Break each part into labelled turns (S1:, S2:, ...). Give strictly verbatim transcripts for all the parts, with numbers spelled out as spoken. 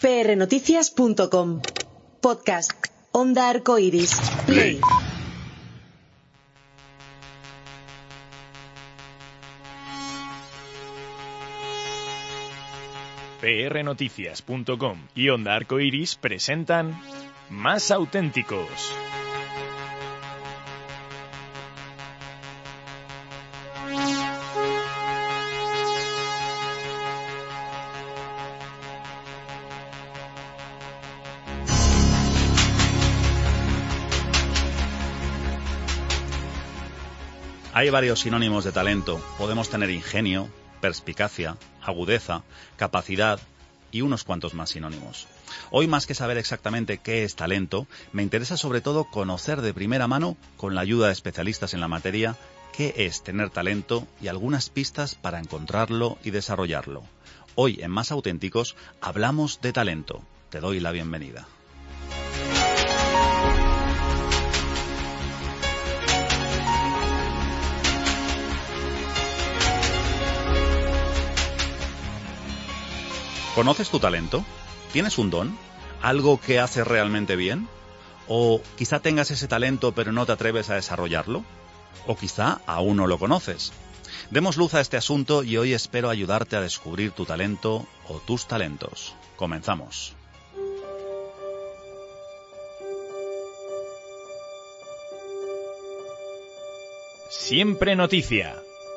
S1: pe erre noticias punto com. Podcast. Onda Arcoiris. Play.
S2: pe erre noticias punto com y Onda Arcoiris presentan Más Auténticos.
S3: Hay varios sinónimos de talento. Podemos tener ingenio, perspicacia, agudeza, capacidad y unos cuantos más sinónimos. Hoy, más que saber exactamente qué es talento, me interesa sobre todo conocer de primera mano, con la ayuda de especialistas en la materia, qué es tener talento y algunas pistas para encontrarlo y desarrollarlo. Hoy, en Más Auténticos, hablamos de talento. Te doy la bienvenida. ¿Conoces tu talento? ¿Tienes un don? ¿Algo que haces realmente bien? ¿O quizá tengas ese talento pero no te atreves a desarrollarlo? ¿O quizá aún no lo conoces? Demos luz a este asunto y hoy espero ayudarte a descubrir tu talento o tus talentos. Comenzamos.
S2: Siempre noticia.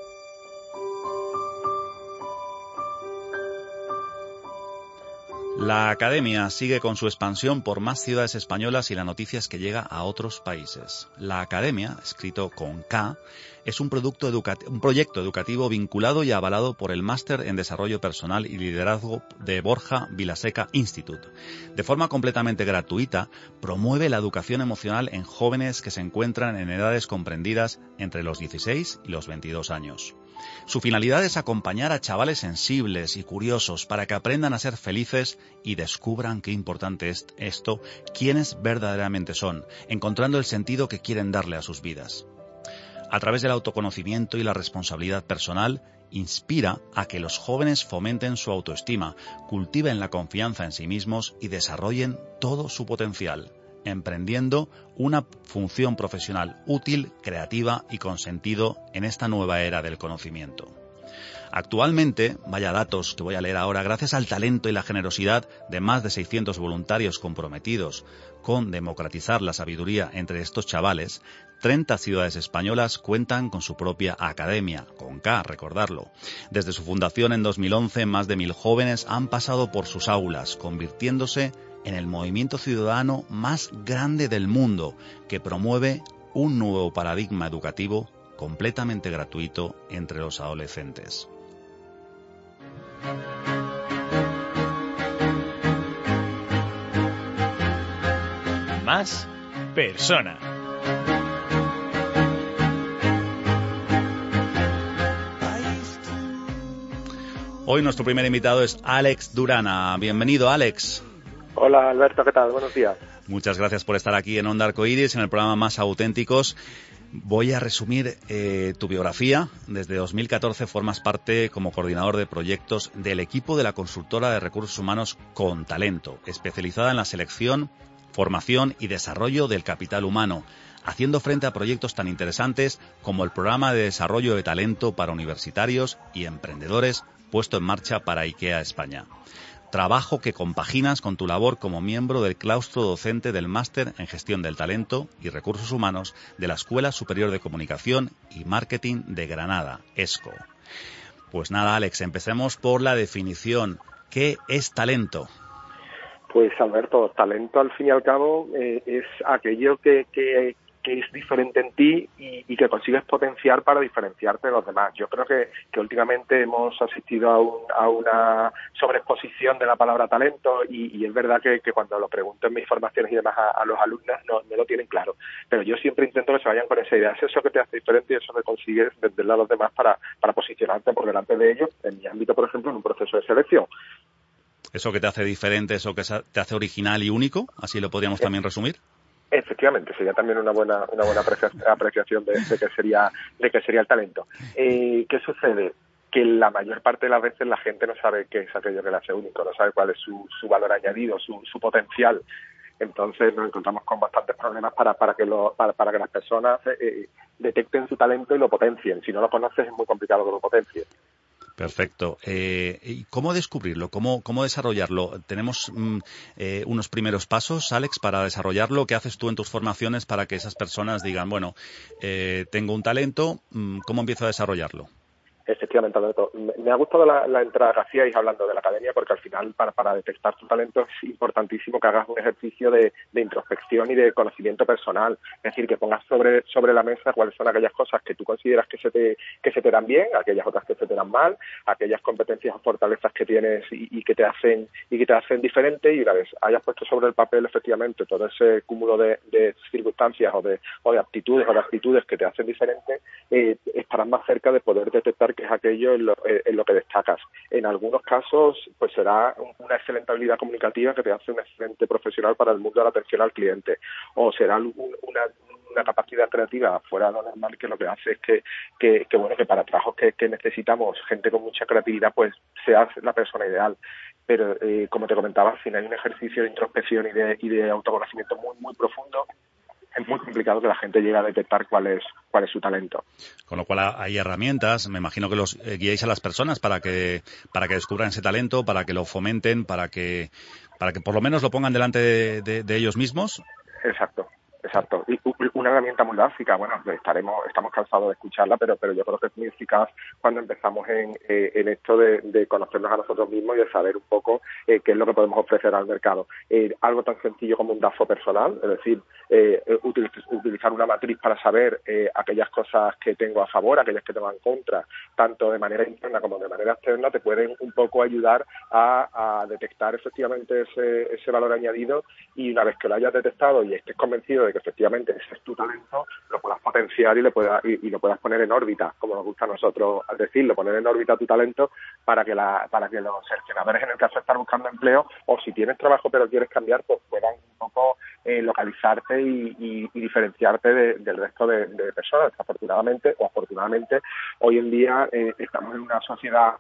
S3: La Academia sigue con su expansión por más ciudades españolas y la noticia es que llega a otros países. La Academia, escrito con K, es un, producto educati- un proyecto educativo vinculado y avalado por el Máster en Desarrollo Personal y Liderazgo de Borja Vilaseca Institute. De forma completamente gratuita, promueve la educación emocional en jóvenes que se encuentran en edades comprendidas entre los dieciséis y los veintidós años. Su finalidad es acompañar a chavales sensibles y curiosos para que aprendan a ser felices y descubran qué importante es esto, quiénes verdaderamente son, encontrando el sentido que quieren darle a sus vidas. A través del autoconocimiento y la responsabilidad personal, inspira a que los jóvenes fomenten su autoestima, cultiven la confianza en sí mismos y desarrollen todo su potencial, emprendiendo una función profesional útil, creativa y con sentido en esta nueva era del conocimiento. Actualmente, vaya datos que voy a leer ahora, gracias al talento y la generosidad de más de seiscientos voluntarios comprometidos con democratizar la sabiduría entre estos chavales, treinta ciudades españolas cuentan con su propia academia, con K, recordarlo. Desde su fundación en dos mil once, más de mil jóvenes han pasado por sus aulas, convirtiéndose en el movimiento ciudadano más grande del mundo, que promueve un nuevo paradigma educativo completamente gratuito entre los adolescentes.
S2: Más persona.
S3: Hoy nuestro primer invitado es Alex Durana. Bienvenido, Alex.
S4: Hola, Alberto, ¿qué tal? Buenos días.
S3: Muchas gracias por estar aquí en Onda Arcoiris, en el programa Más Auténticos. Voy a resumir eh, tu biografía. Desde dos mil catorce formas parte como coordinador de proyectos del equipo de la consultora de recursos humanos Con Talento, especializada en la selección, formación y desarrollo del capital humano, haciendo frente a proyectos tan interesantes como el programa de desarrollo de talento para universitarios y emprendedores puesto en marcha para IKEA España. Trabajo que compaginas con tu labor como miembro del claustro docente del Máster en Gestión del Talento y Recursos Humanos de la Escuela Superior de Comunicación y Marketing de Granada, ESCO. Pues nada, Alex, empecemos por la definición. ¿Qué es talento?
S4: Pues, Alberto, talento al fin y al cabo eh, es aquello que, que, que es diferente en ti y, y que consigues potenciar para diferenciarte de los demás. Yo creo que, que últimamente hemos asistido a, un, a una sobreexposición de la palabra talento y, y es verdad que, que cuando lo pregunto en mis formaciones y demás a, a los alumnos no, no lo tienen claro. Pero yo siempre intento que se vayan con esa idea. Es eso que te hace diferente y eso que consigues venderle a los demás para, para posicionarte por delante de ellos, en mi ámbito, por ejemplo, en un proceso de selección.
S3: Eso que te hace diferente, eso que te hace original y único, así lo podríamos también resumir.
S4: Efectivamente, sería también una buena una buena apreciación de, de qué sería de qué sería el talento. Eh, ¿Qué sucede? que la mayor parte de las veces la gente no sabe qué es aquello que le hace único, no sabe cuál es su, su valor añadido, su, su potencial. Entonces nos encontramos con bastantes problemas para para que lo, para, para que las personas eh, detecten su talento y lo potencien. Si no lo conoces es muy complicado que lo potencien.
S3: Perfecto. Eh, ¿y cómo descubrirlo? ¿Cómo, cómo desarrollarlo? ¿Tenemos mm, eh, unos primeros pasos, Alex, para desarrollarlo? ¿Qué haces tú en tus formaciones para que esas personas digan, bueno, eh, tengo un talento, ¿cómo empiezo a desarrollarlo?
S4: Efectivamente, Alberto. Me ha gustado la, la entrada que hacíais hablando de la academia, porque al final, para, para detectar tu talento es importantísimo que hagas un ejercicio de, de introspección y de conocimiento personal. Es decir, que pongas sobre sobre la mesa cuáles son aquellas cosas que tú consideras que se te que se te dan bien, aquellas otras que se te dan mal, aquellas competencias o fortalezas que tienes y, y que te hacen y que te hacen diferente. Y una vez hayas puesto sobre el papel efectivamente todo ese cúmulo de, de circunstancias o de o de aptitudes o de actitudes que te hacen diferente, eh, estarás más cerca de poder detectar que es aquello en lo, en lo que destacas. En algunos casos, pues será una excelente habilidad comunicativa que te hace un excelente profesional para el mundo de la atención al cliente, o será un, una, una capacidad creativa fuera de lo normal que lo que hace es que, que, que bueno, que para trabajos que, que necesitamos gente con mucha creatividad, pues seas la persona ideal. Pero, eh, como te comentaba, al final hay un ejercicio de introspección y de, y de autoconocimiento muy, muy profundo. Es muy complicado que la gente llegue a detectar cuál es cuál es su talento.
S3: Con lo cual hay herramientas, me imagino que los eh, guiáis a las personas para que para que descubran ese talento, para que lo fomenten, para que para que por lo menos lo pongan delante de, de, de ellos mismos.
S4: Exacto. Exacto. Y una herramienta muy básica, bueno, estaremos, estamos cansados de escucharla, pero pero yo creo que es muy eficaz cuando empezamos en, eh, en esto de, de conocernos a nosotros mismos y de saber un poco eh, qué es lo que podemos ofrecer al mercado. Eh, algo tan sencillo como un D A F O personal, es decir, eh, util, utilizar una matriz para saber eh, aquellas cosas que tengo a favor, aquellas que tengo en contra, tanto de manera interna como de manera externa, te pueden un poco ayudar a, a detectar efectivamente ese, ese valor añadido, y una vez que lo hayas detectado y estés convencido de que efectivamente ese es tu talento, lo puedas potenciar y, le puedas, y, y lo puedas poner en órbita, como nos gusta a nosotros al decirlo, poner en órbita tu talento para que la para que los seleccionadores, en el caso de estar buscando empleo, o si tienes trabajo pero quieres cambiar, pues puedan un poco eh, localizarte y, y, y diferenciarte de, del resto de, de personas. Afortunadamente o afortunadamente, hoy en día eh, estamos en una sociedad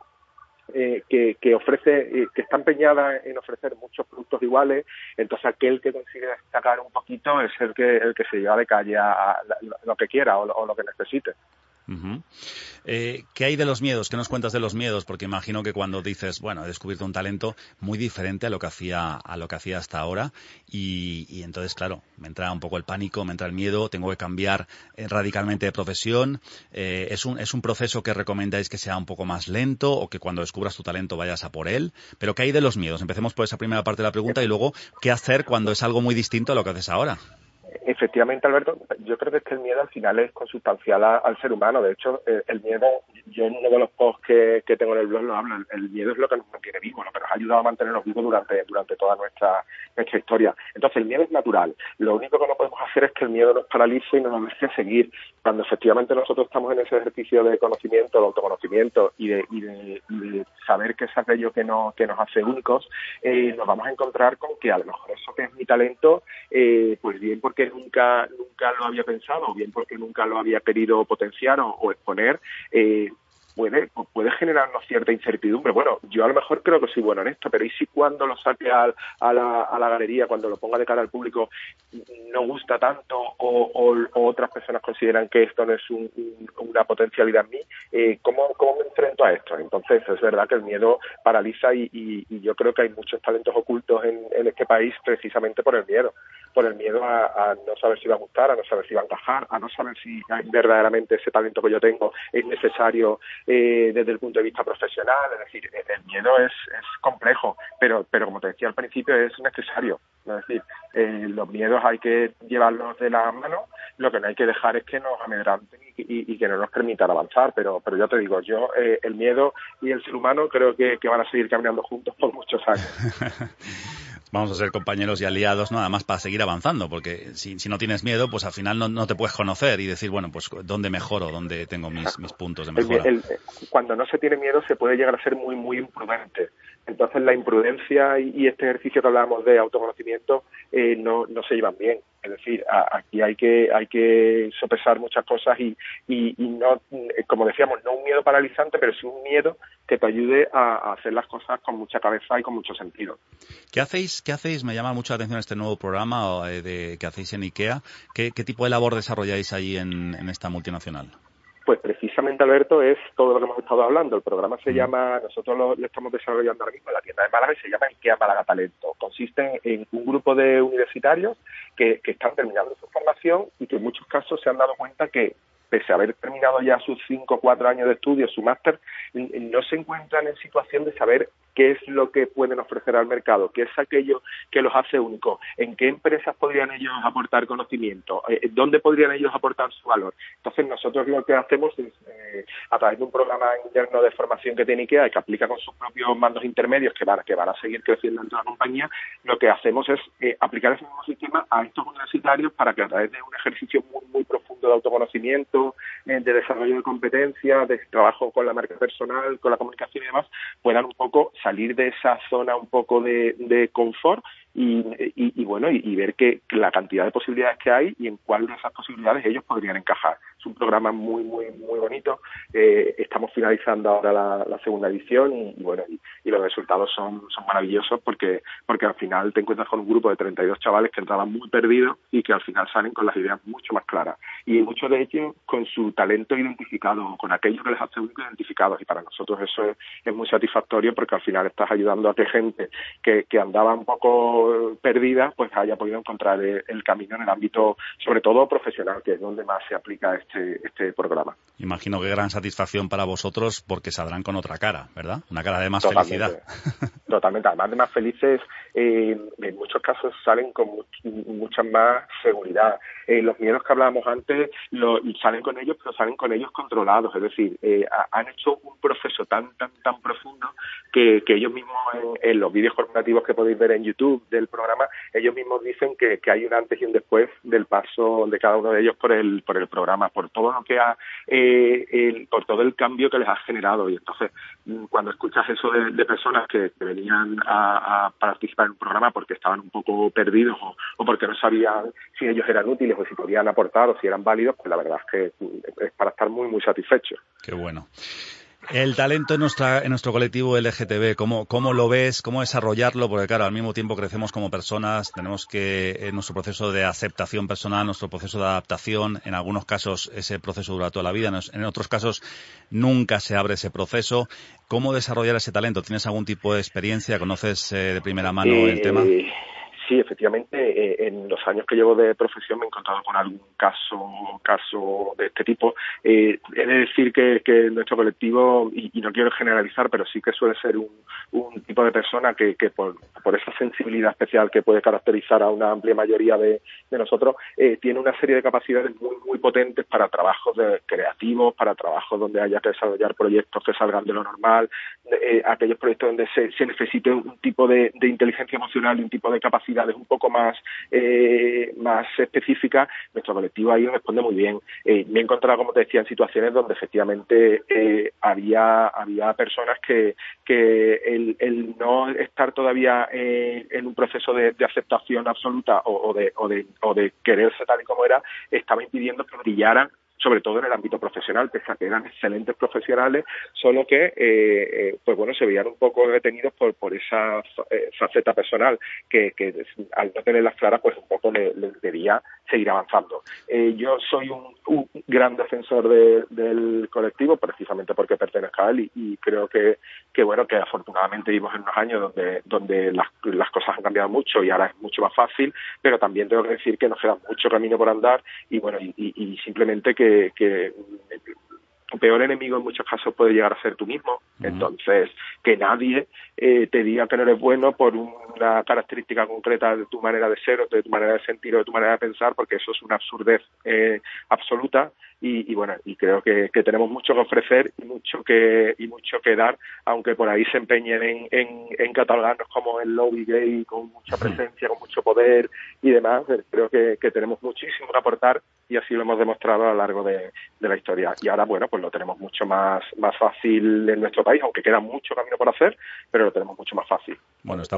S4: Eh, que, que ofrece, eh, que está empeñada en ofrecer muchos productos iguales. Entonces aquel que consigue destacar un poquito es el que el que se lleva de calle a, a lo que quiera o lo, o lo que necesite.
S3: Uh-huh. Eh, ¿Qué hay de los miedos? ¿Qué nos cuentas de los miedos? Porque imagino que cuando dices, bueno, he descubierto un talento muy diferente a lo que hacía a lo que hacía hasta ahora, y, y entonces, claro, me entra un poco el pánico, me entra el miedo, tengo que cambiar eh, radicalmente de profesión. Eh, ¿es un es un proceso que recomendáis que sea un poco más lento, o que cuando descubras tu talento vayas a por él? Pero ¿qué hay de los miedos? Empecemos por esa primera parte de la pregunta y luego, ¿qué hacer cuando es algo muy distinto a lo que haces ahora?
S4: Efectivamente, Alberto, yo creo que es que el miedo al final es consustancial a, al ser humano. De hecho, eh, el miedo, yo en uno de los posts que, que tengo en el blog lo hablo, el, el miedo es lo que nos mantiene vivos, lo que nos ha ayudado a mantenernos vivos durante durante toda nuestra nuestra historia. Entonces, el miedo es natural. Lo único que no podemos hacer es que el miedo nos paralice y nos deje seguir. Cuando efectivamente nosotros estamos en ese ejercicio de conocimiento, de autoconocimiento y de, y de, y de saber qué es aquello que, no, que nos hace únicos, eh, nos vamos a encontrar con que a lo mejor eso que es mi talento, eh, pues bien porque nunca nunca lo había pensado, o bien porque nunca lo había querido potenciar o, o exponer, eh, puede puede generarnos cierta incertidumbre. Bueno, yo a lo mejor creo que soy bueno en esto, pero ¿y si cuando lo saque a, a, la, a la galería, cuando lo ponga de cara al público, no gusta tanto, o, o, o otras personas consideran que esto no es un, un, una potencialidad en mí? Eh, ¿cómo, ¿Cómo me enfrento a esto? Entonces, es verdad que el miedo paraliza, y, y, y yo creo que hay muchos talentos ocultos en, en este país precisamente por el miedo. por el miedo a, a no saber si va a gustar, a no saber si va a encajar, a no saber si verdaderamente ese talento que yo tengo es necesario eh, desde el punto de vista profesional. Es decir, el miedo es, es complejo, pero pero como te decía al principio, es necesario. Es decir, eh, los miedos hay que llevarlos de la mano, lo que no hay que dejar es que nos amedranten y, y, y que no nos permitan avanzar, pero pero yo te digo, yo eh, el miedo y el ser humano creo que, que van a seguir caminando juntos por muchos años.
S3: Vamos a ser compañeros y aliados, ¿no? Además, para seguir avanzando, porque si, si no tienes miedo, pues al final no, no te puedes conocer y decir, bueno, pues dónde mejoro, dónde tengo mis, mis puntos de mejora.
S4: El, el, cuando no se tiene miedo se puede llegar a ser muy, muy imprudente. Entonces la imprudencia y, y este ejercicio que hablábamos de autoconocimiento eh, no, no se llevan bien. Es decir, a, aquí hay que hay que sopesar muchas cosas y, y, y no, como decíamos, no un miedo paralizante, pero sí un miedo que te ayude a, a hacer las cosas con mucha cabeza y con mucho sentido.
S3: ¿Qué hacéis? ¿Qué hacéis? Me llama mucho la atención este nuevo programa eh, de, que hacéis en IKEA. ¿Qué, qué tipo de labor desarrolláis ahí en, en esta multinacional?
S4: Pues precisamente, Alberto, es todo lo que hemos estado hablando. El programa se mm. llama, nosotros lo, lo estamos desarrollando ahora mismo en la tienda de Málaga y se llama IKEA Málaga Talento. Consiste en un grupo de universitarios que, que están terminando su formación y que en muchos casos se han dado cuenta que, pese a haber terminado ya sus cinco o cuatro años de estudio, su máster, no se encuentran en situación de saber qué es lo que pueden ofrecer al mercado, qué es aquello que los hace únicos, en qué empresas podrían ellos aportar conocimiento, eh, dónde podrían ellos aportar su valor. Entonces nosotros lo que hacemos es, eh, a través de un programa interno de formación que tiene IKEA y que aplica con sus propios mandos intermedios que van, que van a seguir creciendo dentro de la compañía, lo que hacemos es eh, aplicar ese mismo sistema a estos universitarios para que a través de un ejercicio muy, muy profundo de autoconocimiento, eh, de desarrollo de competencias, de trabajo con la marca personal, con la comunicación y demás, puedan un poco salir de esa zona un poco de, de confort y, y, y bueno, y, y ver que la cantidad de posibilidades que hay y en cuál de esas posibilidades ellos podrían encajar. Es un programa muy, muy, muy bonito. Eh, estamos finalizando ahora la, la segunda edición y, y bueno, y, y los resultados son, son maravillosos porque, porque al final te encuentras con un grupo de treinta y dos chavales que entraban muy perdidos y que al final salen con las ideas mucho más claras. Y muchos de ellos con su talento identificado, con aquello que les hace únicos identificados. Y para nosotros eso es, es muy satisfactorio porque al final estás ayudando a que gente que, que andaba un poco perdida pues haya podido encontrar el, el camino en el ámbito, sobre todo profesional, que es donde más se aplica este, este programa.
S3: Imagino que gran satisfacción para vosotros porque saldrán con otra cara, ¿verdad? Una cara de más
S4: Totalmente,
S3: felicidad.
S4: Totalmente. Además de más felices, eh, en muchos casos salen con much, mucha más seguridad. Eh, los miedos que hablábamos antes lo, salen con ellos, pero salen con ellos controlados. Es decir, eh, han hecho un proceso tan, tan, tan profundo que, que ellos mismos en, en los vídeos corporativos que podéis ver en YouTube del programa, ellos mismos dicen que, que hay un antes y un después del paso de cada uno de ellos por el, por el programa, por todo lo que ha, eh, el, por todo el cambio que les ha generado. Y entonces, cuando escuchas eso de, de personas que, que venían a, a participar en un programa porque estaban un poco perdidos o, o porque no sabían si ellos eran útiles o si podían aportar o si eran válidos, pues la verdad es que es para estar muy, muy satisfechos.
S3: Qué bueno. El talento en nuestra en nuestro colectivo L G T B, ¿cómo, cómo lo ves? ¿Cómo desarrollarlo? Porque claro, al mismo tiempo crecemos como personas, tenemos que, en nuestro proceso de aceptación personal, nuestro proceso de adaptación, en algunos casos ese proceso dura toda la vida, en otros casos nunca se abre ese proceso. ¿Cómo desarrollar ese talento? ¿Tienes algún tipo de experiencia? ¿Conoces eh, de primera mano eh, el tema?
S4: Sí, efectivamente, eh, en los años que llevo de profesión me he encontrado con algún caso caso de este tipo. Eh, he de decir que, que nuestro colectivo, y, y no quiero generalizar, pero sí que suele ser un, un tipo de persona que, que por, por esa sensibilidad especial que puede caracterizar a una amplia mayoría de, de nosotros, eh, tiene una serie de capacidades muy, muy potentes para trabajos de, creativos, para trabajos donde haya que desarrollar proyectos que salgan de lo normal, de, eh, aquellos proyectos donde se, se necesite un tipo de, de inteligencia emocional y un tipo de capacidad un poco más eh, más específica. Nuestro colectivo ahí responde muy bien. Eh, me he encontrado, como te decía, en situaciones donde efectivamente eh, había había personas que que el, el no estar todavía eh, en un proceso de, de aceptación absoluta o, o de o de o de quererse tal y como era estaba impidiendo que brillaran, sobre todo en el ámbito profesional, pese a que eran excelentes profesionales, solo que, eh, eh, pues bueno, se veían un poco detenidos por por esa eh, faceta personal, que, que al no tenerlas claras, pues un poco le, le debía seguir avanzando. Eh, yo soy un, un gran defensor de, del colectivo, precisamente porque pertenezco a él, y, y creo que, que, bueno, que afortunadamente vivimos en unos años donde, donde las, las cosas han cambiado mucho y ahora es mucho más fácil, pero también tengo que decir que nos queda mucho camino por andar, y bueno, y, y, y simplemente que Que, que tu peor enemigo en muchos casos puede llegar a ser tú mismo. Uh-huh. Entonces, que nadie eh, te diga que no eres bueno por una característica concreta de tu manera de ser o de tu manera de sentir o de tu manera de pensar, porque eso es una absurdez eh, absoluta. Y, y bueno, y creo que, que tenemos mucho que ofrecer y mucho que y mucho que dar, aunque por ahí se empeñen en, en, en catalogarnos como el lobby gay con mucha presencia, con mucho poder y demás. Creo que, que tenemos muchísimo que aportar y así lo hemos demostrado a lo largo de, de la historia. Y ahora, bueno, pues lo tenemos mucho más más fácil en nuestro país, aunque queda mucho camino por hacer, pero lo tenemos mucho más fácil.
S3: Bueno, estamos recorriendo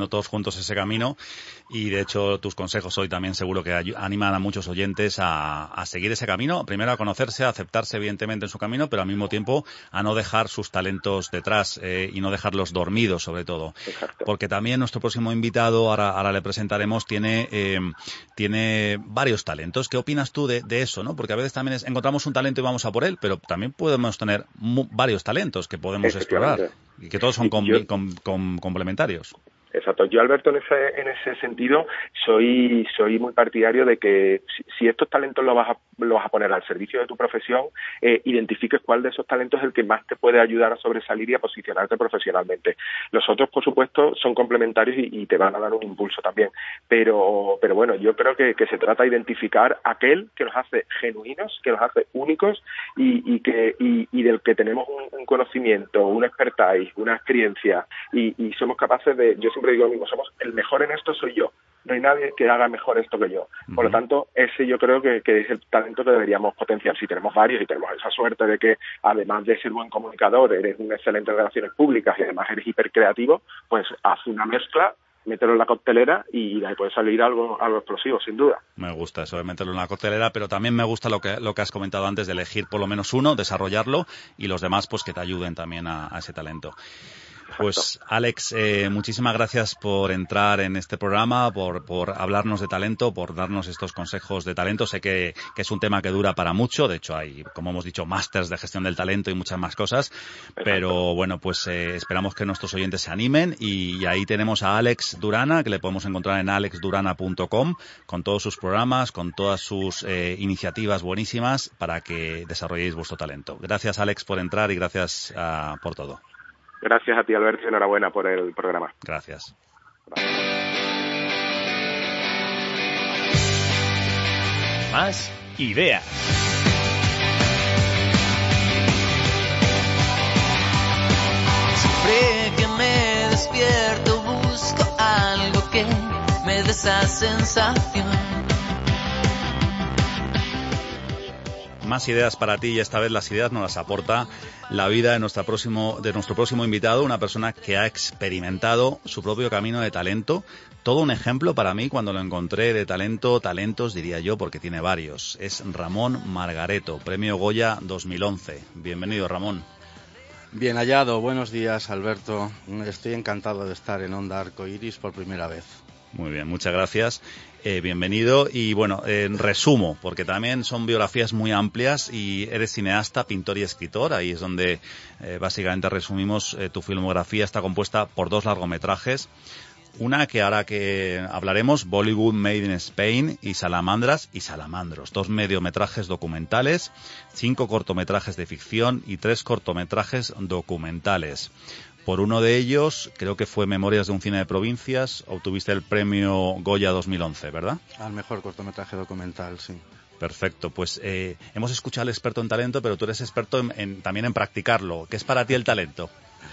S3: haciendo todos juntos ese camino y de hecho tus consejos hoy también seguro que animan a muchos oyentes a, a seguir ese camino, primero a conocerse, a aceptarse evidentemente en su camino, pero al mismo tiempo a no dejar sus talentos detrás eh, y no dejarlos dormidos sobre todo.
S4: Exacto.
S3: Porque también nuestro próximo invitado, ahora, ahora le presentaremos, tiene, eh, tiene varios talentos. ¿Qué opinas tú de, de eso, no? Porque a veces también es, encontramos un talento y vamos a por él, pero también podemos tener mu- varios talentos que podemos explorar y que todos son com-
S4: Yo...
S3: com- com- complementarios.
S4: Exacto. Yo, Alberto, en ese en ese sentido, soy soy muy partidario de que si, si estos talentos los vas a, los vas a poner al servicio de tu profesión, eh, identifiques cuál de esos talentos es el que más te puede ayudar a sobresalir y a posicionarte profesionalmente. Los otros, por supuesto, son complementarios y, y te van a dar un impulso también. Pero pero bueno, yo creo que, que se trata de identificar aquel que los hace genuinos, que los hace únicos y, y que y, y del que tenemos un, un conocimiento, una expertise, una experiencia y, y somos capaces de... Yo siempre digo lo mismo, somos el mejor en esto soy yo. No hay nadie que haga mejor esto que yo. Por lo tanto, ese yo creo que, que es el talento que deberíamos potenciar. Si tenemos varios y tenemos esa suerte de que, además de ser buen comunicador, eres un excelente en relaciones públicas y además eres hipercreativo, pues haz una mezcla, mételo en la coctelera y de ahí puede salir algo algo explosivo, sin duda.
S3: Me gusta eso de meterlo en la coctelera, pero también me gusta lo que lo que has comentado antes de elegir por lo menos uno, desarrollarlo y los demás pues que te ayuden también a, a ese talento. Pues Alex, eh, muchísimas gracias por entrar en este programa, por, por hablarnos de talento, por darnos estos consejos de talento. Sé que, que es un tema que dura para mucho, de hecho hay, como hemos dicho, másters de gestión del talento y muchas más cosas,
S4: Exacto.
S3: Pero bueno, pues eh, esperamos que nuestros oyentes se animen y, y ahí tenemos a Alex Durana, que le podemos encontrar en alex durana punto com, con todos sus programas, con todas sus eh, iniciativas buenísimas para que desarrolléis vuestro talento. Gracias Alex por entrar y gracias uh, por todo.
S4: Gracias a ti, Alberto, y enhorabuena por el programa.
S3: Gracias.
S2: Más ideas.
S5: Siempre que me despierto busco algo que me dé esa sensación.
S3: Más ideas para ti y esta vez las ideas nos las aporta la vida de, nuestra próximo, de nuestro próximo invitado, una persona que ha experimentado su propio camino de talento. Todo un ejemplo para mí cuando lo encontré de talento, talentos diría yo porque tiene varios. Es Ramón Margareto, Premio Goya dos mil once. Bienvenido Ramón.
S6: Bien hallado, buenos días Alberto. Estoy encantado de estar en Onda Arcoiris por primera vez.
S3: Muy bien, muchas gracias. Eh, bienvenido y bueno, en eh, resumo, porque también son biografías muy amplias y eres cineasta, pintor y escritor. Ahí es donde eh, básicamente resumimos eh, tu filmografía. Está compuesta por dos largometrajes. Una que ahora que hablaremos, Bollywood Made in Spain y Salamandras y Salamandros. Dos mediometrajes documentales, cinco cortometrajes de ficción y tres cortometrajes documentales. Por uno de ellos, creo que fue Memorias de un cine de provincias, obtuviste el premio Goya dos mil once, ¿verdad?
S6: Al mejor cortometraje documental, sí.
S3: Perfecto, pues eh, hemos escuchado al experto en talento, pero tú eres experto en, en, también en practicarlo. ¿Qué es para ti el talento?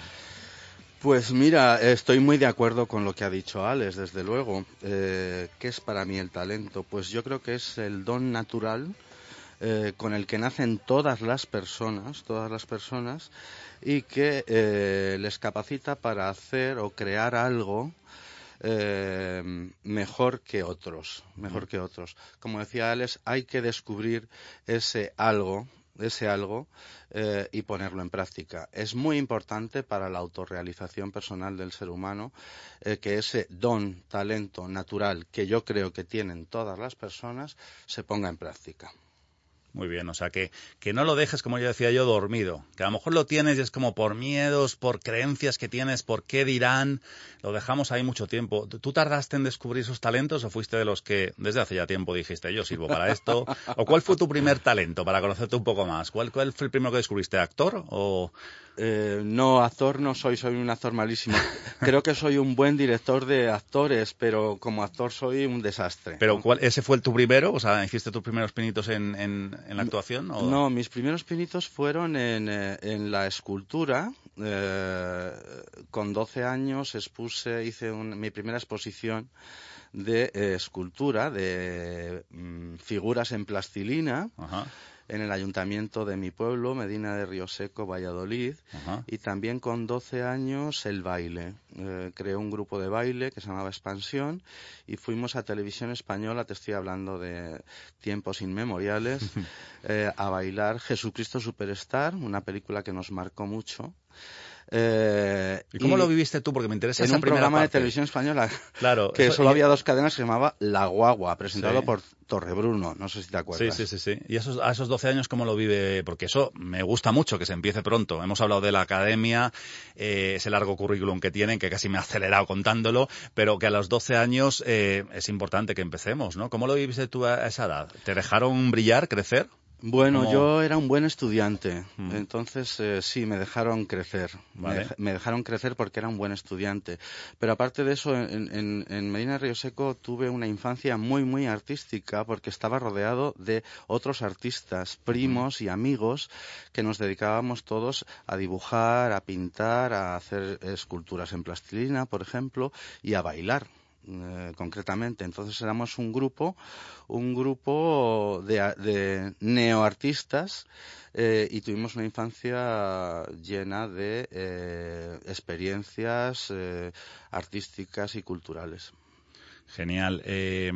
S6: Pues mira, estoy muy de acuerdo con lo que ha dicho Alex, desde luego. Eh, ¿Qué es para mí el talento? Pues yo creo que es el don natural eh, con el que nacen todas las personas, todas las personas, y que eh, les capacita para hacer o crear algo eh, mejor que otros, mejor que otros. Como decía Alex, hay que descubrir ese algo, ese algo eh, y ponerlo en práctica. Es muy importante para la autorrealización personal del ser humano eh, que ese don, talento natural que yo creo que tienen todas las personas se ponga en práctica.
S3: Muy bien, o sea, que, que no lo dejes, como yo decía yo, dormido. Que a lo mejor lo tienes y es como por miedos, por creencias que tienes, por qué dirán. Lo dejamos ahí mucho tiempo. ¿Tú tardaste en descubrir esos talentos o fuiste de los que desde hace ya tiempo dijiste, yo sirvo para esto? ¿O cuál fue tu primer talento para conocerte un poco más? ¿Cuál, cuál fue el primero que descubriste? ¿Actor o...?
S6: Eh, no, actor no soy, soy un actor malísimo. Creo que soy un buen director de actores, pero como actor soy un desastre.
S3: ¿Pero
S6: ¿no?
S3: cuál, ese fue tu primero? O sea, ¿hiciste tus primeros pinitos en, en, en la actuación? ¿O?
S6: No, mis primeros pinitos fueron en, eh, en la escultura. Eh, con doce años expuse, hice un, mi primera exposición de eh, escultura, de mm, figuras en plastilina.
S3: Ajá.
S6: en el ayuntamiento de mi pueblo, Medina de Rioseco, Valladolid,
S3: Ajá.
S6: y también con doce años el baile. Eh, creé un grupo de baile que se llamaba Expansión y fuimos a Televisión Española, te estoy hablando de tiempos inmemoriales, eh, a bailar Jesucristo Superstar, una película que nos marcó mucho. Eh,
S3: ¿Y cómo
S6: y
S3: lo viviste tú? Porque me interesa
S6: en
S3: esa
S6: un
S3: primera
S6: programa
S3: parte.
S6: de Televisión Española,
S3: Claro,
S6: que
S3: eso-
S6: solo
S3: y-
S6: había dos cadenas, que se llamaba La Guagua, presentado
S3: Sí.
S6: por Torrebruno, no sé si te
S3: Sí,
S6: acuerdas.
S3: sí, sí, sí. ¿Y esos, a esos doce años cómo lo vive? Porque eso me gusta mucho, que se empiece pronto. Hemos hablado de la academia, eh, ese largo currículum que tienen, que casi me ha acelerado contándolo, pero que a los doce años eh, es importante que empecemos, ¿no? ¿Cómo lo viviste tú a esa edad? ¿Te dejaron brillar, crecer?
S6: Bueno,
S3: ¿Cómo?
S6: yo era un buen estudiante,
S3: Mm.
S6: entonces eh, sí, me dejaron crecer.
S3: Vale.
S6: Me, dej- me dejaron crecer porque era un buen estudiante. Pero aparte de eso, en, en, en Medina de Rioseco tuve una infancia muy, muy artística porque estaba rodeado de otros artistas, primos y amigos, que nos dedicábamos todos a dibujar, a pintar, a hacer esculturas en plastilina, por ejemplo, y a bailar. Eh, concretamente, entonces éramos un grupo, un grupo de, a- de neoartistas eh, y tuvimos una infancia llena de eh, experiencias eh, artísticas y culturales.
S3: Genial. Eh,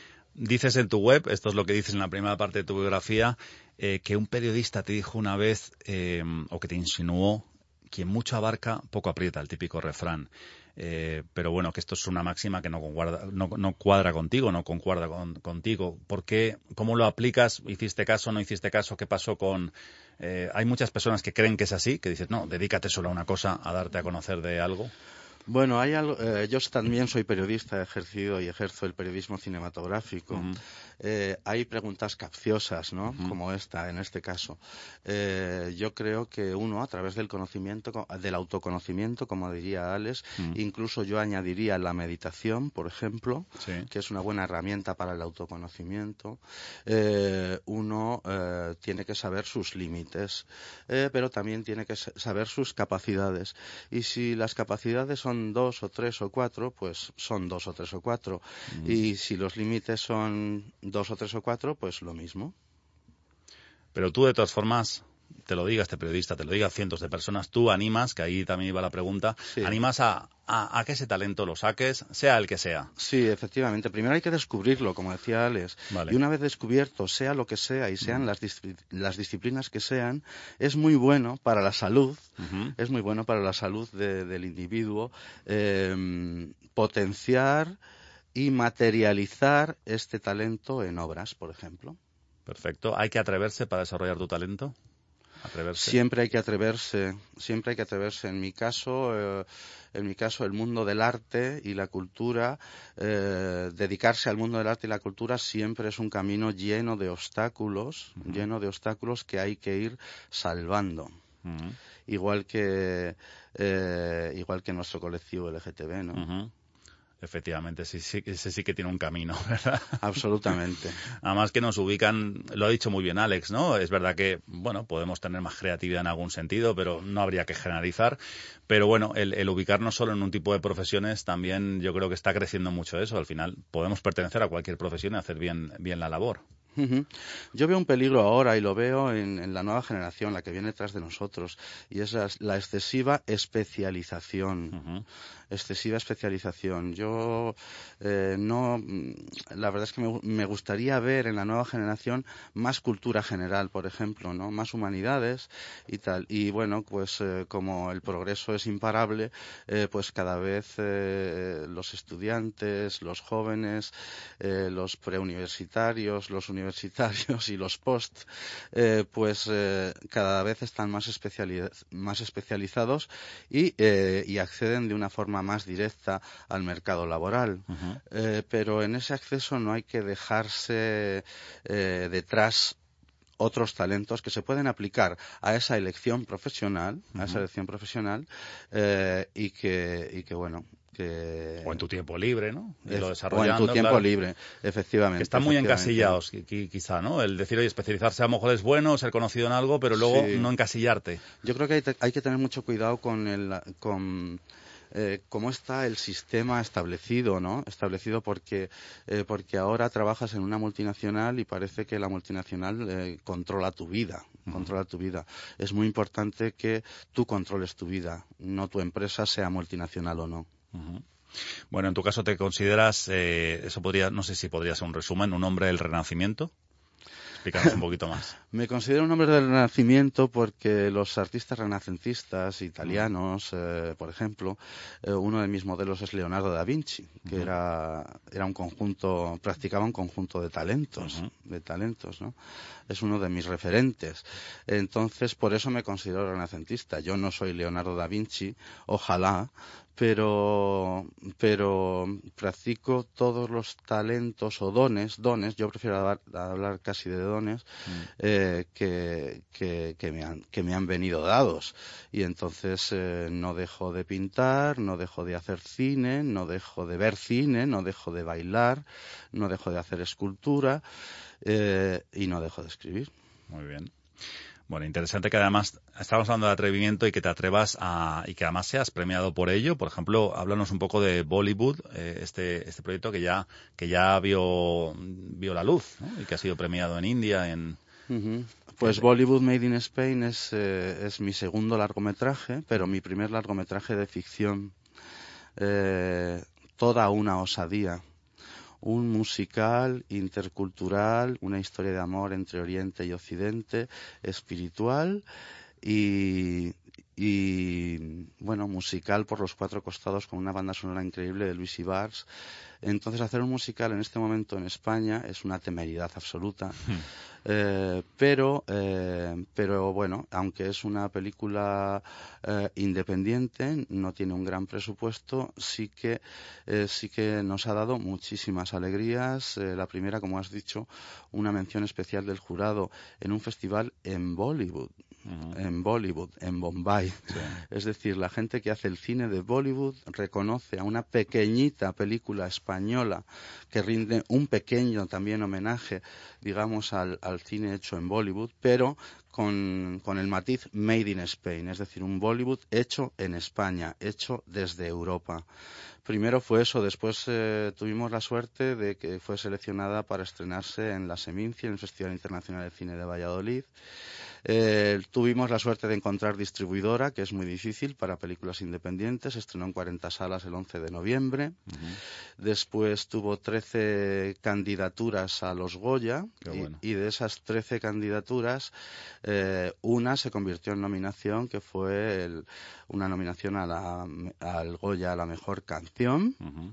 S3: dices en tu web, esto es lo que dices en la primera parte de tu biografía, eh, que un periodista te dijo una vez, eh, o que te insinuó, quien mucho abarca, poco aprieta, el típico refrán. Eh, pero bueno, que esto es una máxima que no, concuerda, no, no cuadra contigo, no concuerda con, contigo. ¿Por qué? ¿Cómo lo aplicas? ¿Hiciste caso? ¿No hiciste caso? ¿Qué pasó con...? Eh, hay muchas personas que creen que es así, que dices, no, dedícate solo a una cosa, a darte a conocer de algo.
S6: Bueno, hay algo, eh, yo también soy periodista, he ejercido y ejerzo el periodismo cinematográfico.
S3: Uh-huh.
S6: Eh, hay preguntas capciosas, ¿no?
S3: Uh-huh.
S6: Como esta, en este caso. Eh, yo creo que uno, a través del conocimiento, del autoconocimiento, como diría Alex,
S3: uh-huh.
S6: incluso yo añadiría la meditación, por ejemplo,
S3: Sí.
S6: que es una buena herramienta para el autoconocimiento. Eh, uno eh, tiene que saber sus límites, eh, pero también tiene que saber sus capacidades. Y si las capacidades son dos o tres o cuatro, pues son dos o tres o cuatro. Mm. Y si los límites son dos o tres o cuatro, pues lo mismo.
S3: Pero tú, de todas formas, te lo diga este periodista, te lo diga cientos de personas, tú animas, que ahí también iba la pregunta, sí. animas a, a, a que ese talento lo saques, sea el que sea.
S6: Sí, efectivamente. Primero hay que descubrirlo, como decía Alex.
S3: Vale.
S6: Y una vez descubierto, sea lo que sea y sean uh-huh. las, dis las disciplinas que sean, es muy bueno para la salud, uh-huh. es muy bueno para la salud de, del individuo eh, potenciar y materializar este talento en obras, por ejemplo.
S3: Perfecto. ¿Hay que atreverse para desarrollar tu talento? Atreverse.
S6: Siempre hay que atreverse, siempre hay que atreverse. En mi caso, eh, en mi caso, el mundo del arte y la cultura, eh, dedicarse al mundo del arte y la cultura siempre es un camino lleno de obstáculos, uh-huh. lleno de obstáculos que hay que ir salvando. Uh-huh. Igual que, eh, igual que nuestro colectivo L G T B, ¿no?
S3: Uh-huh. Efectivamente, sí, sí, ese sí que tiene un camino, ¿verdad?
S6: Absolutamente.
S3: Además que nos ubican, lo ha dicho muy bien Alex, ¿no? Es verdad que, bueno, podemos tener más creatividad en algún sentido, pero no habría que generalizar. Pero bueno, el, el ubicarnos solo en un tipo de profesiones también yo creo que está creciendo mucho eso. Al final podemos pertenecer a cualquier profesión y hacer bien, bien la labor.
S6: Uh-huh. Yo veo un peligro ahora y lo veo en, en la nueva generación, la que viene tras de nosotros, y es la, la excesiva especialización. Uh-huh. Excesiva especialización. Yo eh, no, la verdad es que me, me gustaría ver en la nueva generación más cultura general, por ejemplo, ¿no? Más humanidades y tal. Y bueno, pues eh, como el progreso es imparable, eh, pues cada vez eh, los estudiantes, los jóvenes, eh, los preuniversitarios, los universitarios y los post, eh, pues eh, cada vez están más, especializ más especializados y, eh, y acceden de una forma más directa al mercado laboral. Uh-huh. eh, pero en ese acceso no hay que dejarse eh, detrás otros talentos que se pueden aplicar a esa elección profesional, uh-huh. a esa elección profesional eh, y que y que bueno que
S3: o en tu tiempo libre, ¿no?
S6: Y lo desarrollando, o en tu tiempo claro. libre, efectivamente.
S3: Que están muy encasillados, quizá, ¿no? El decir, oye, especializarse a lo mejor es bueno, ser conocido en algo, pero luego sí. no encasillarte.
S6: Yo creo que hay, te, hay que tener mucho cuidado con el con eh, cómo está el sistema establecido, ¿no? Establecido porque, eh, porque ahora trabajas en una multinacional y parece que la multinacional eh, controla tu vida, uh-huh. controla tu vida. Es muy importante que tú controles tu vida, no tu empresa sea multinacional o no.
S3: Uh-huh. Bueno, en tu caso te consideras, eh, eso podría, no sé si podría ser un resumen, un hombre del Renacimiento. Explícanos un poquito más.
S6: Me considero un hombre del Renacimiento porque los artistas renacentistas italianos, eh, por ejemplo, eh, uno de mis modelos es Leonardo da Vinci, que uh-huh. era, era un conjunto, practicaba un conjunto de talentos, uh-huh. de talentos, ¿no? Es uno de mis referentes. Entonces, por eso me considero renacentista. Yo no soy Leonardo da Vinci, ojalá, pero pero practico todos los talentos o dones, dones, yo prefiero hablar, hablar casi de dones, mm. eh, que, que, que, me han, que me han venido dados. Y entonces eh, no dejo de pintar, no dejo de hacer cine, no dejo de ver cine, no dejo de bailar, no dejo de hacer escultura eh, y no dejo de escribir.
S3: Muy bien. Bueno, interesante que además estamos hablando de atrevimiento y que te atrevas a y que además seas premiado por ello. Por ejemplo, háblanos un poco de Bollywood, eh, este este proyecto que ya que ya vio vio la luz, ¿no? Y que ha sido premiado en India, en
S6: uh-huh. Pues Bollywood Made in Spain es eh, es mi segundo largometraje, pero mi primer largometraje de ficción, eh, toda una osadía. Un musical intercultural, una historia de amor entre Oriente y Occidente, espiritual y, y bueno, musical por los cuatro costados con una banda sonora increíble de Luis Ibars. Entonces, hacer un musical en este momento en España es una temeridad absoluta. Hmm. Eh, pero, eh, pero bueno, aunque es una película eh, independiente, no tiene un gran presupuesto, sí que, eh, sí que nos ha dado muchísimas alegrías. Eh, la primera, como has dicho, una mención especial del jurado en un festival en Bollywood. Uh-huh. En Bollywood, en Bombay. Sí. Es decir, la gente que hace el cine de Bollywood reconoce a una pequeñita película española que rinde un pequeño también homenaje, digamos, al, al cine hecho en Bollywood, pero con, con el matiz Made in Spain, es decir, un Bollywood hecho en España, hecho desde Europa. Primero fue eso, después eh, tuvimos la suerte de que fue seleccionada para estrenarse en la Seminci, en el Festival Internacional de Cine de Valladolid. Eh, tuvimos la suerte de encontrar distribuidora, que es muy difícil para películas independientes. Estrenó en cuarenta salas el once de noviembre. Uh-huh. Después tuvo trece candidaturas a los Goya. Bueno. y, y de esas trece candidaturas, eh, una se convirtió en nominación, que fue el, una nominación a la, al Goya a la mejor canción. Uh-huh.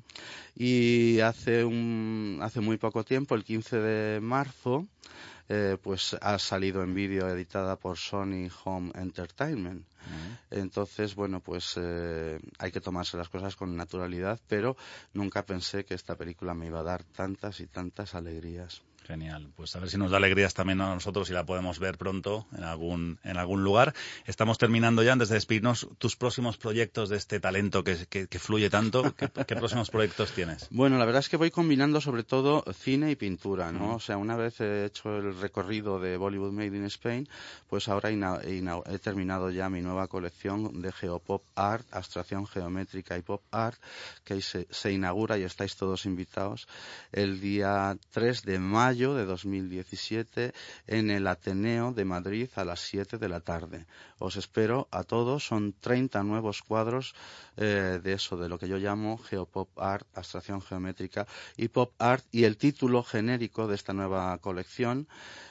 S6: Y hace, un, hace muy poco tiempo, el quince de marzo, Eh, pues ha salido en vídeo editada por Sony Home Entertainment. Uh-huh. Entonces, bueno, pues eh, hay que tomarse las cosas con naturalidad, pero nunca pensé que esta película me iba a dar tantas y tantas alegrías.
S3: Genial, pues a ver si nos da alegrías también a nosotros y la podemos ver pronto en algún en algún lugar. Estamos terminando ya, antes de despedirnos, tus próximos proyectos de este talento que, que, que fluye tanto. ¿Qué, ¿Qué próximos proyectos tienes?
S6: Bueno, la verdad es que voy combinando sobre todo cine y pintura, ¿no? Mm. O sea, una vez he hecho el recorrido de Bollywood Made in Spain, pues ahora ina, ina, he terminado ya mi nueva colección de Geopop Art, abstracción geométrica y pop art, que se, se inaugura, y estáis todos invitados, el día tres de mayo de dos mil diecisiete en el Ateneo de Madrid a las siete de la tarde. Os espero a todos, son treinta nuevos cuadros eh, de eso, de lo que yo llamo Geopop Art, abstracción geométrica y pop art, y el título genérico de esta nueva colección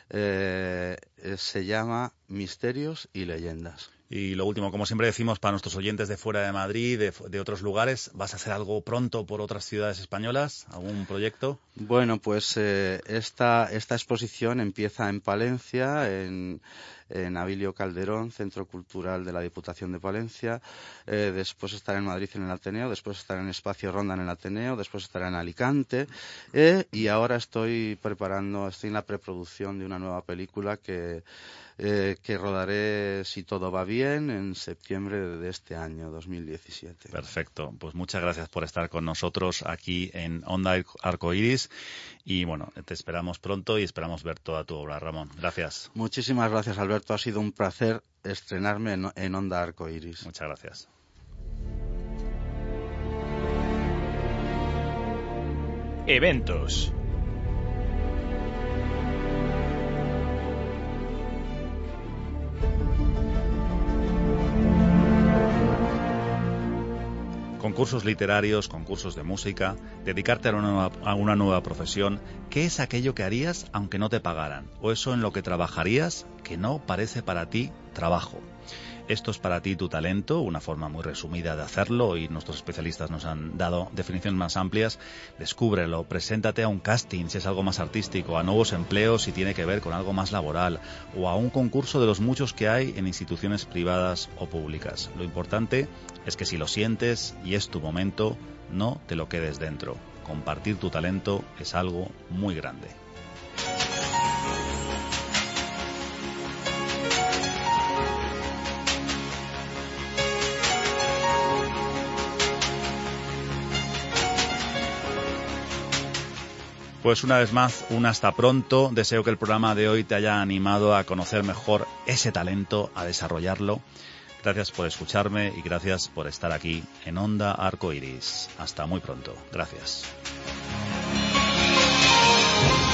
S6: eh, eh, se llama Misterios y Leyendas.
S3: Y lo último, como siempre decimos para nuestros oyentes de fuera de Madrid, de, de otros lugares, ¿vas a hacer algo pronto por otras ciudades españolas? ¿Algún proyecto?
S6: Bueno, pues eh, esta, esta exposición empieza en Palencia, en, en Abilio Calderón, Centro Cultural de la Diputación de Palencia. Eh, después estará en Madrid en el Ateneo, después estará en Espacio Ronda en el Ateneo, después estará en Alicante. Eh, y ahora estoy preparando, estoy en la preproducción de una nueva película que... Eh, que rodaré, si todo va bien, en septiembre de este año, dos mil diecisiete.
S3: Perfecto. Pues muchas gracias por estar con nosotros aquí en Onda Arcoiris. Y bueno, te esperamos pronto y esperamos ver toda tu obra, Ramón. Gracias.
S6: Muchísimas gracias, Alberto. Ha sido un placer estrenarme en, en Onda Arcoiris.
S3: Muchas gracias.
S2: Eventos.
S3: Concursos literarios, concursos de música, dedicarte a una, nueva, a una nueva profesión. ¿Qué es aquello que harías aunque no te pagaran? ¿O eso en lo que trabajarías que no parece para ti trabajo? Esto es para ti tu talento, una forma muy resumida de hacerlo, y nuestros especialistas nos han dado definiciones más amplias. Descúbrelo, preséntate a un casting si es algo más artístico, a nuevos empleos si tiene que ver con algo más laboral, o a un concurso de los muchos que hay en instituciones privadas o públicas. Lo importante es que si lo sientes y es tu momento, no te lo quedes dentro. Compartir tu talento es algo muy grande. Pues una vez más, un hasta pronto. Deseo que el programa de hoy te haya animado a conocer mejor ese talento, a desarrollarlo. Gracias por escucharme y gracias por estar aquí en Onda Arcoiris. Hasta muy pronto. Gracias.